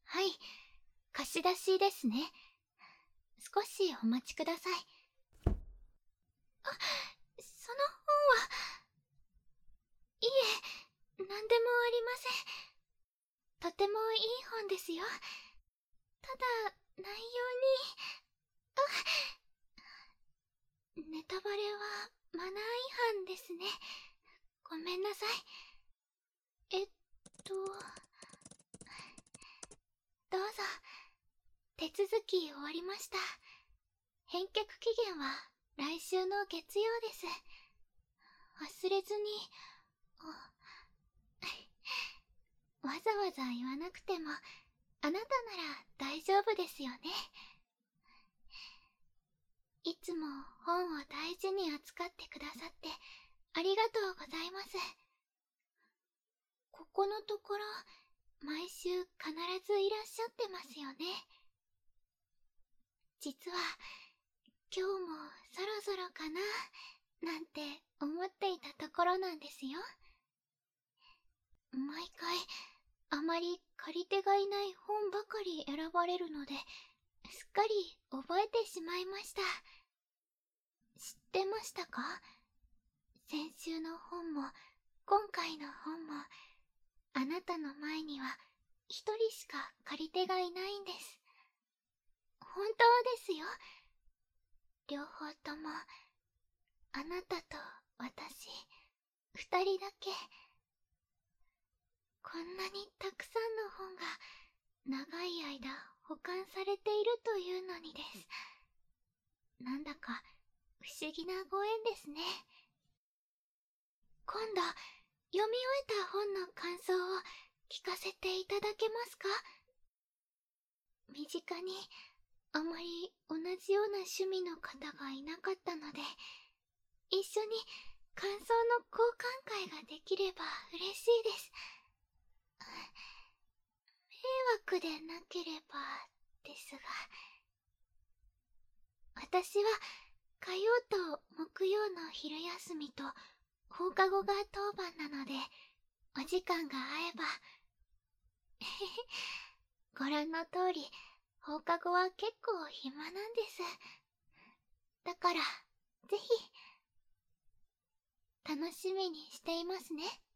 はい、貸し出しですね。少しお待ちください。あ、その本は、いえ、なんでもありません。とてもいい本ですよ。ただ、内容に、ネタバレはマナー違反ですね。ごめんなさい。どうぞ。手続き終わりました。返却期限は来週の月曜です。忘れずに、わざわざ言わなくても、あなたなら大丈夫ですよね。いつも本を大事に扱ってくださってありがとうございます。ここのところ、毎週必ずいらっしゃってますよね。実は、今日もそろそろかな、なんて思っていたところなんですよ。毎回、あまり借り手がいない本ばかり選ばれるので、すっかり覚えてしまいました。知ってましたか？先週の本も、今回の本も、あなたの前には一人しか借り手がいないんです。本当ですよ。両方とも、あなたと私、二人だけ。こんなにたくさんの本が長い間保管されているというのにです。なんだか不思議なご縁ですね。今度、読み終えた本の感想を聞かせていただけますか？身近にあまり同じような趣味の方がいなかったので、一緒に感想の交換会ができれば嬉しいです。迷惑でなければですが、私は火曜と木曜の昼休みと放課後が当番なので、お時間が合えばご覧の通り、放課後は結構暇なんです。だから、ぜひ楽しみにしていますね。